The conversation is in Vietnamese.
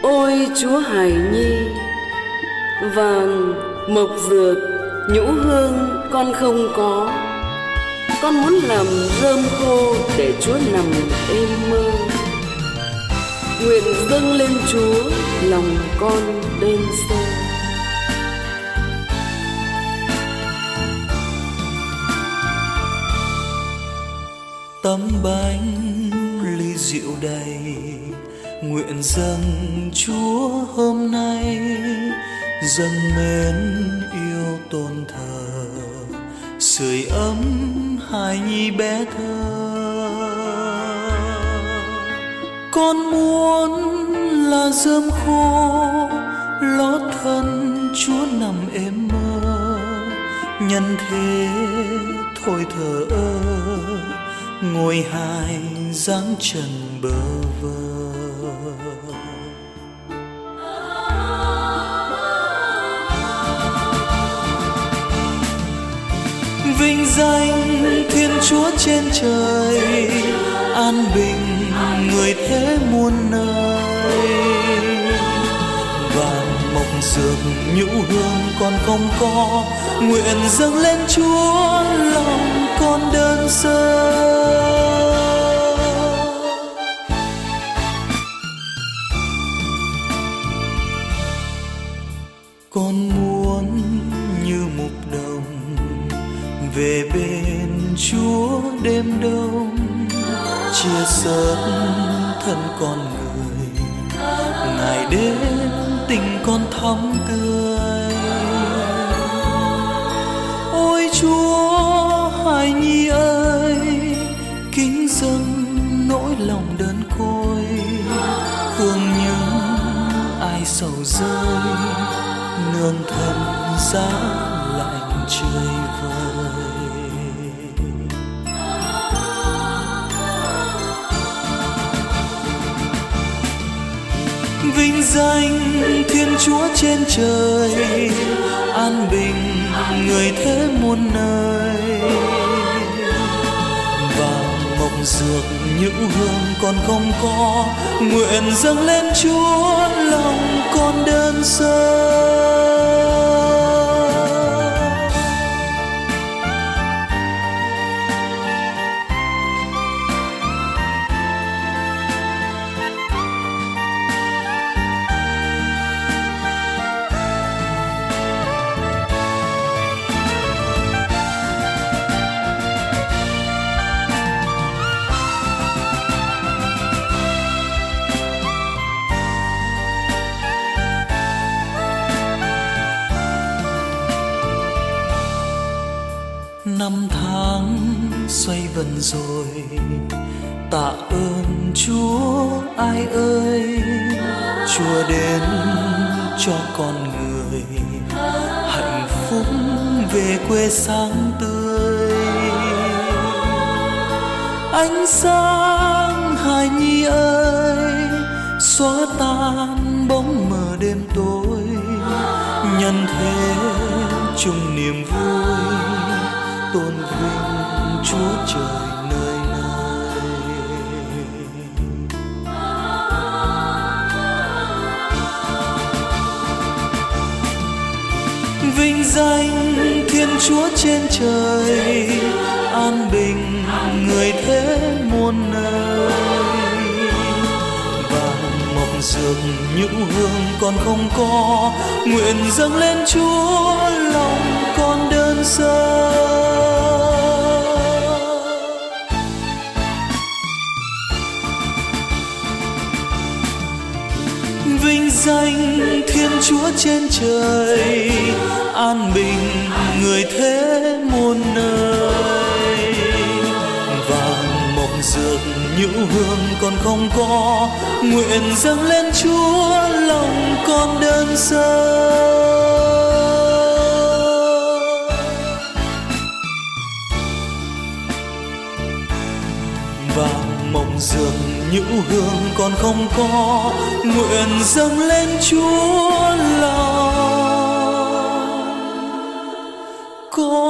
Ôi Chúa hài nhi, vàng mộc dược nhũ hương con không có, con muốn làm rơm khô để Chúa nằm êm mơ. Nguyện dâng lên Chúa lòng con đơn sơ. Tấm bánh ly rượu đầy, nguyện dâng Chúa hôm nay, dâng mến yêu tôn thờ, sưởi ấm hài nhi bé thơ. Con muốn là rơm khô lót thân Chúa nằm êm mơ, nhân thế thôi thờ ơ, ngồi hài dáng trần bơ vơ. Vinh danh Thiên Chúa trên trời, an bình người thế muôn nơi. Vàng mộc dược nhũ hương con không có, nguyện dâng lên Chúa lòng con đơn sơ. Con muốn như mục đồng về bên Chúa đêm đông, chia sớt thân con người, ngày đến tình con thắm tươi. Ôi Chúa hài nhi ơi, kính dâng nỗi lòng đơn côi, hương những ai sầu rơi, nương thân giá lạnh trời vơi. Vinh danh Thiên Chúa trên trời, an bình người thế muôn nơi. Vàng mộc dược nhũ hương con không có, nguyện dâng lên Chúa lòng con đơn sơ. Năm tháng xoay vần rồi, tạ ơn Chúa ai ơi. Chúa đến cho con người hạnh phúc về quê sáng tươi. Ánh sáng hài nhi ơi, xóa tan bóng mờ đêm tối, nhân thế chung niềm vui, tôn vinh Chúa trời nơi nơi. Vinh danh Thiên Chúa trên trời, an bình người thế muôn nơi. Vàng mộc dược nhũ hương con không có, nguyện dâng lên Chúa lòng con đơn sơ. Vinh danh Thiên Chúa trên trời, an bình người thế muôn nơi. Vàng mộc dược nhũ hương con không có, nguyện dâng lên Chúa lòng con đơn sơ. Vàng mộc dược nhũ hương con không có, nguyện dâng lên Chúa lòng con